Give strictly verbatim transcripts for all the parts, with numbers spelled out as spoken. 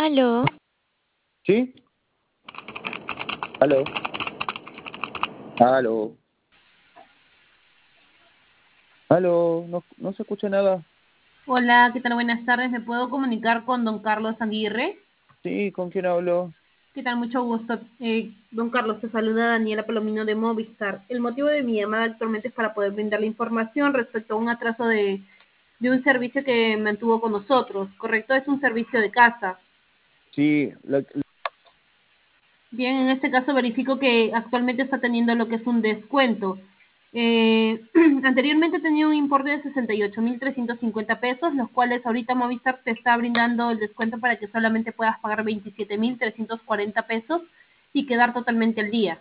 Aló, ¿Sí? Aló, aló, aló, no, no se escucha nada. Hola, ¿qué tal? Buenas tardes. ¿Me puedo comunicar con don Carlos Aguirre? Sí, ¿con quién hablo? ¿Qué tal? Mucho gusto. Eh, don Carlos, te saluda Daniela Palomino de Movistar. El motivo de mi llamada actualmente es para poder brindarle información respecto a un atraso de, de un servicio que mantuvo con nosotros, ¿correcto? Es un servicio de casa. Sí, la- Bien, en este caso verifico que actualmente está teniendo lo que es un descuento. Eh, anteriormente tenía un importe de sesenta y ocho mil trescientos cincuenta pesos, los cuales ahorita Movistar te está brindando el descuento para que solamente puedas pagar veintisiete mil trescientos cuarenta pesos y quedar totalmente al día.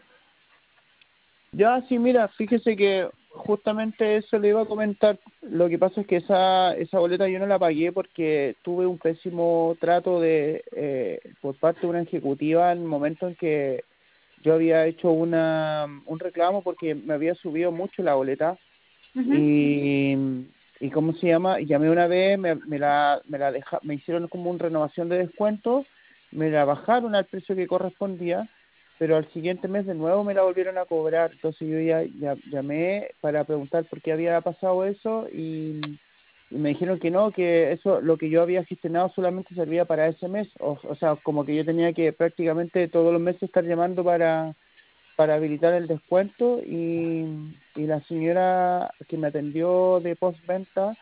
ya, sí, mira, fíjese que justamente eso le iba a comentar. Lo que pasa es que esa, esa boleta yo no la pagué porque tuve un pésimo trato de eh, por parte de una ejecutiva en el momento en que yo había hecho una, un reclamo porque me había subido mucho la boleta. Ujú. Y, y ¿cómo se llama? Llamé una vez, me, me la, me la deja, me hicieron como una renovación de descuento, me la bajaron al precio que correspondía, pero al siguiente mes de nuevo me la volvieron a cobrar. Entonces yo ya, ya llamé para preguntar por qué había pasado eso y, y me dijeron que no, que eso, lo que yo había gestionado solamente servía para ese mes. O, o sea, como que yo tenía que prácticamente todos los meses estar llamando para para habilitar el descuento y, y la señora que me atendió de postventa,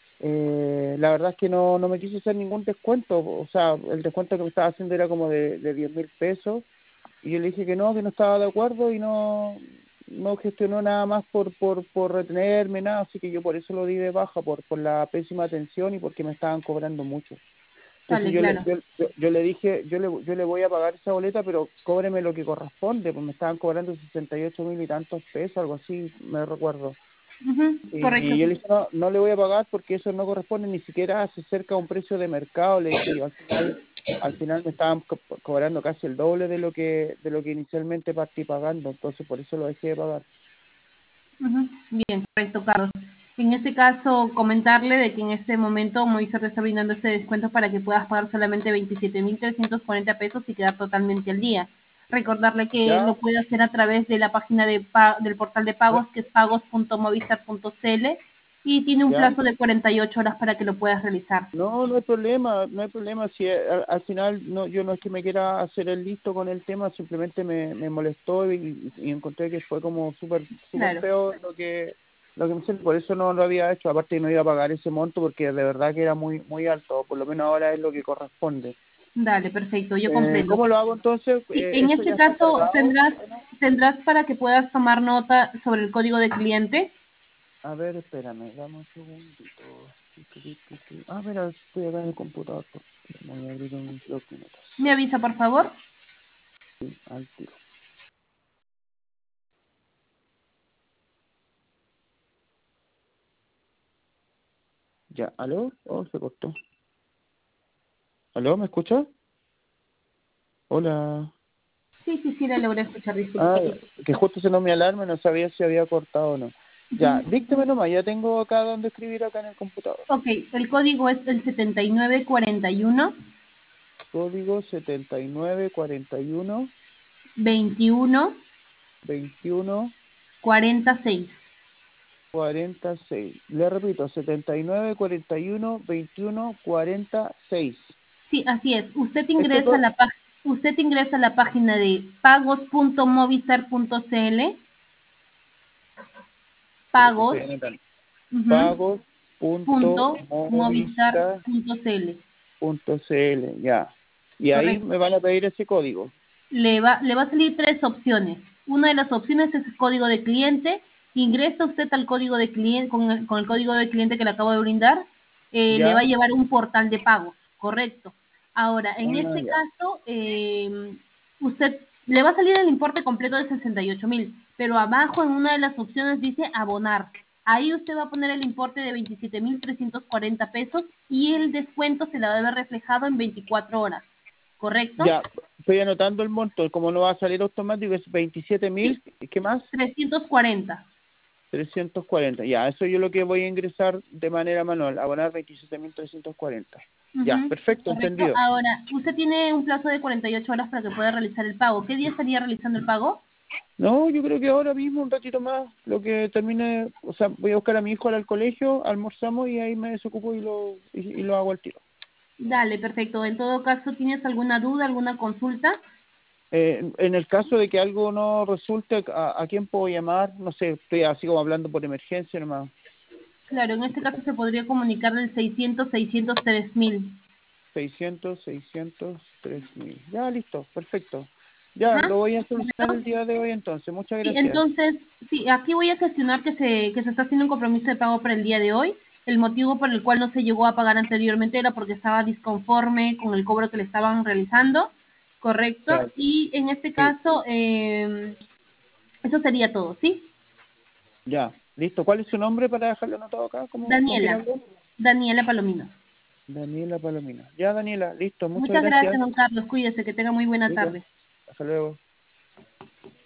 eh, la verdad es que no, no me quiso hacer ningún descuento. O sea, el descuento que me estaba haciendo era como de, de diez mil pesos y yo le dije que no, que no estaba de acuerdo y no no gestionó nada más por, por, por retenerme, nada, así que yo por eso lo di de baja, por, por la pésima atención y porque me estaban cobrando mucho. Entonces Sale, yo le, claro. yo, yo, yo le dije, yo le, yo le voy a pagar esa boleta, pero cóbreme lo que corresponde, pues me estaban cobrando sesenta y ocho mil y tantos pesos, algo así, me recuerdo. Ujú. Y Correcto. yo le dije, no, no le voy a pagar porque eso no corresponde, ni siquiera se acerca a un precio de mercado, le dije yo, al final, al final me estaban co- cobrando casi el doble de lo que, de lo que inicialmente partí pagando, entonces por eso lo dejé de pagar. Ujú. Bien, correcto, Carlos. En este caso, comentarle de que en este momento Movistar te está brindando este descuento para que puedas pagar solamente veintisiete mil trescientos cuarenta pesos y quedar totalmente al día. Recordarle que Ya, lo puede hacer a través de la página de pa- del portal de pagos, que es pagos punto movistar punto cl, y tiene un ya. plazo de cuarenta y ocho horas para que lo puedas realizar. No, no hay problema, no hay problema. Si eh, al, al final no, yo no es que me quiera hacer el listo con el tema, simplemente me, me molestó y, y encontré que fue como súper súper Claro. feo lo que lo que me hicieron, por eso no lo había hecho. Aparte no iba a pagar ese monto porque de verdad que era muy muy alto, por lo menos ahora es lo que corresponde. Dale, perfecto, yo Eh, comprendo. ¿cómo lo hago entonces? Sí, Eh, en ¿eso este ya está caso cargado? tendrás, ¿O no? tendrás para que puedas tomar nota sobre el código de cliente. A ver, espérame, dame un segundito. Ah, mira, estoy acá en el computador. Voy a abrir un dos minutos. Me avisa, por favor. Sí, al tiro. Ya, ¿aló? Oh, se cortó. ¿Aló? ¿Me escucha? Hola. Sí, sí, sí, la logré escuchar, disculpe. Ah, que justo sonó mi alarma, no sabía si había cortado o no. Ya, Ujú. díctame nomás, ya tengo acá donde escribir acá en el computador. Ok, el código es el setenta y nueve cuarenta y uno Código setenta y nueve cuarenta y uno veintiuno veintiuno cuarenta y seis. cuarenta y seis. Le repito, setenta y nueve cuarenta y uno veintiuno cuarenta y seis. Sí, así es. Usted Este ingresa a co- la pag- usted ingresa a la página de pagos punto movistar punto cl, Espérate, pagos, estoy anotando. ujú, Pagos punto punto movistar movistar punto cl. punto cl, ya. Y ahí Correcto. me van a pedir ese código. Le va, le va a salir tres opciones. Una de las opciones es el código de cliente. Ingresa usted al código de cliente, con el, con el código de cliente que le acabo de brindar, eh, le va a ¿Ya? llevar un portal de pagos, correcto. Ahora, en Ah, este ya. caso, eh, usted le va a salir el importe completo de sesenta y ocho mil, pero abajo en una de las opciones dice abonar. Ahí usted va a poner el importe de veintisiete mil trescientos cuarenta pesos y el descuento se la va a ver reflejado en veinticuatro horas, ¿correcto? Ya, estoy anotando el monto. Como no va a salir automático, es veintisiete Sí, mil. ¿Y qué más? trescientos cuarenta. trescientos cuarenta, ya, eso yo lo que voy a ingresar de manera manual, abonar veintisiete mil trescientos cuarenta. Ya, Ujú, perfecto, correcto. entendido. Ahora, usted tiene un plazo de cuarenta y ocho horas para que pueda realizar el pago. ¿Qué día estaría realizando el pago? No, yo creo que ahora mismo, un ratito más, lo que termine, o sea, voy a buscar a mi hijo al colegio, almorzamos y ahí me desocupo y lo, y, y lo hago al tiro. Dale, perfecto. En todo caso, ¿tienes alguna duda, alguna consulta? Eh, en el caso de que algo no resulte, ¿a, a quién puedo llamar? No sé, estoy así como hablando por emergencia nomás. Claro, en este caso se podría comunicar del seiscientos, seiscientos tres mil. seiscientos, seiscientos, tres mil. Ya, listo, perfecto. Ya, Ajá, lo voy a solucionar ¿correcto? el día de hoy entonces. Muchas Sí, gracias. entonces, sí, aquí voy a gestionar que se, que se está haciendo un compromiso de pago para el día de hoy. El motivo por el cual no se llegó a pagar anteriormente era porque estaba disconforme con el cobro que le estaban realizando, ¿correcto? Claro. Y en este Sí, caso, eh, eso sería todo, ¿sí? ya, listo. ¿Cuál es su nombre para dejarlo anotado acá? ¿Cómo, con quién Daniela, hablo? Daniela Palomino. Daniela Palomino. Ya, Daniela, listo. Muchas Muchas gracias, gracias. don Carlos. Cuídese, que tenga muy buena Listo. tarde. Hasta luego.